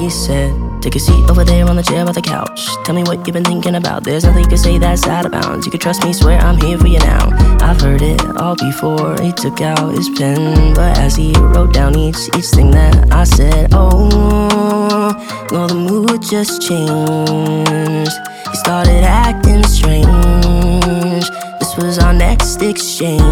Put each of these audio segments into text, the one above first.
he said, take a seat over there on the chair by the couch. Tell me what you've been thinking about. There's nothing you can say that's out of bounds. You can trust me, swear I'm here for you now. I've heard it all before. He took out his pen, but as he wrote down each thing that I said, oh, well, the mood just changed. He started acting strange. This was our next exchange.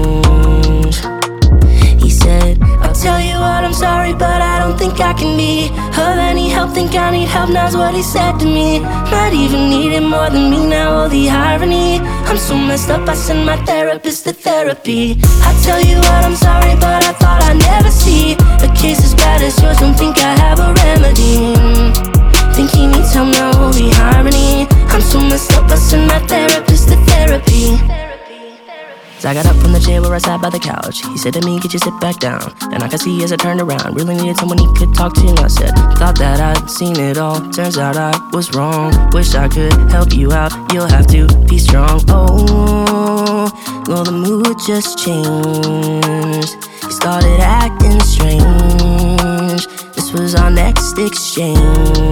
He said, I'll tell you what, I'm sorry, but I don't think I can be of any help. Think I need help, now's what he said to me. Might even need it more than me now, all the irony. I'm so messed up, I send my therapist to therapy. I tell you what, I'm sorry, but I thought I'd never see a case as bad as yours, don't think I have a remedy. Think he needs help now, all the irony. I'm so messed up, I send my therapist to therapy. So I got up from the chair where I sat by the couch. He said to me, could you sit back down? And I could see as I turned around, really needed someone he could talk to. And I said, thought that I'd seen it all. Turns out I was wrong. Wish I could help you out. You'll have to be strong. Oh, well, the mood just changed. He started acting strange. This was our next exchange.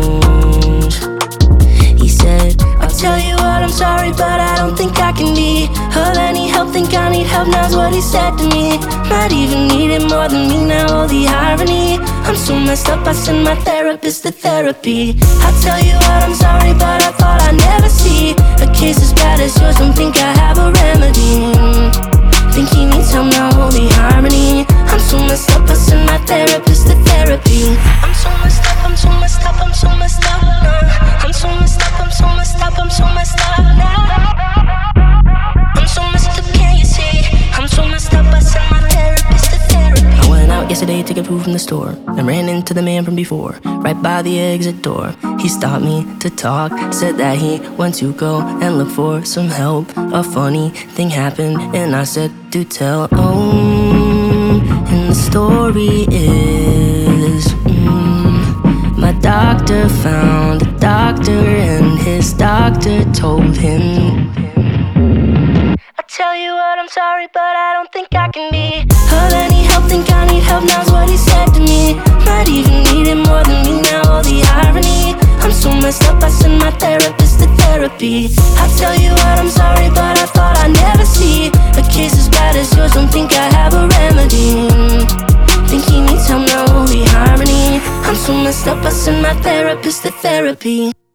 He said, I'll tell you what, I'm sorry, but I don't think I can be of any help. Think I need help, now's what he said to me. Might even need it more than me now, all the irony. I'm so messed up, I send my therapist to therapy. I tell you what, I'm sorry, but I thought I'd never see a case as bad as yours, don't think I have a remedy. Think he needs help now, all the irony. I'm so messed up, I send my therapist to therapy. I'm so messed up, I'm so messed up, I'm so messed up. I'm so messed up, I'm so messed up, I'm so messed up now. I'm so messed up, can't you see? I'm so messed up, I send my therapist to therapy. I went out yesterday to get food from the store and ran into the man from before, right by the exit door. He stopped me to talk, said that he went to go and look for some help. A funny thing happened and I said, do tell. Oh, and the story is my doctor found a doctor and his doctor told him, I tell you what, I'm sorry, but I don't think I can be of any help. Think I need help, now's what he said to me. Might even need it more than me now, all the irony. I'm so messed up, I send my therapist to therapy. I tell you what, I'm sorry, but I thought I'd never see a case as bad as yours, don't think I have a remedy. Think he needs help now, all the irony. I'm so messed up, I send my therapist to therapy.